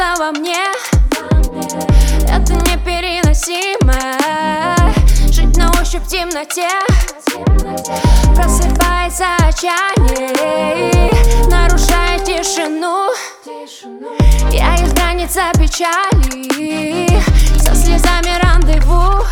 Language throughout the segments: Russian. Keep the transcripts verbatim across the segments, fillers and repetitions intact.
разрывается во мне. Это непереносимо, жить на ощупь в темноте. Просыпается отчаяние, нарушая тишину. Я избранница печали, со слезами рандеву.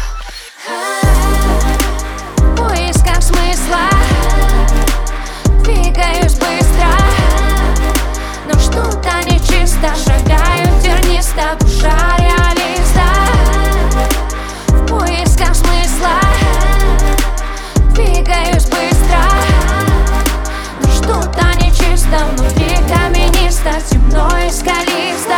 В поисках смысла двигаюсь быстро, но что-то нечисто. Шагаю тернисто, душа реалиста. В поисках смысла двигаюсь быстро, но что-то нечисто. Внутри каменисто, темно и скалисто.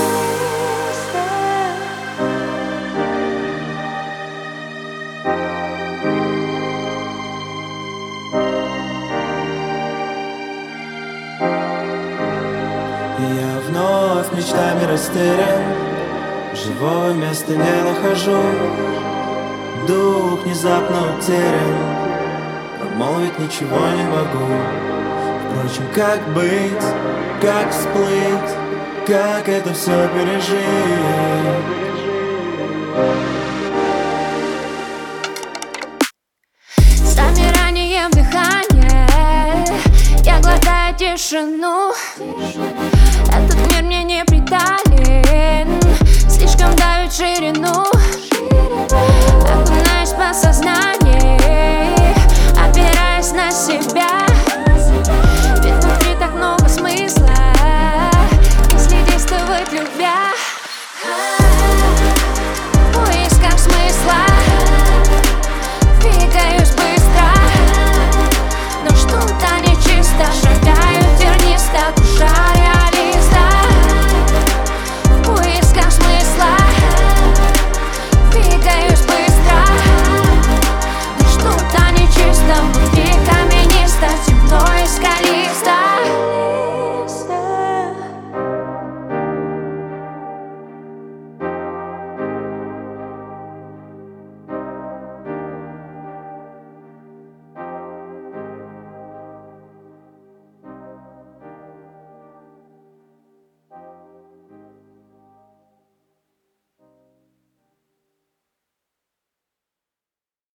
Я вновь мечтами растерян, живого места не нахожу. Дух внезапно утерян, промолвить ничего не могу. Впрочем, как быть, как всплыть, как это все пережить? С замиранием дыхания я глотаю тишину. Этот мир мне не притален,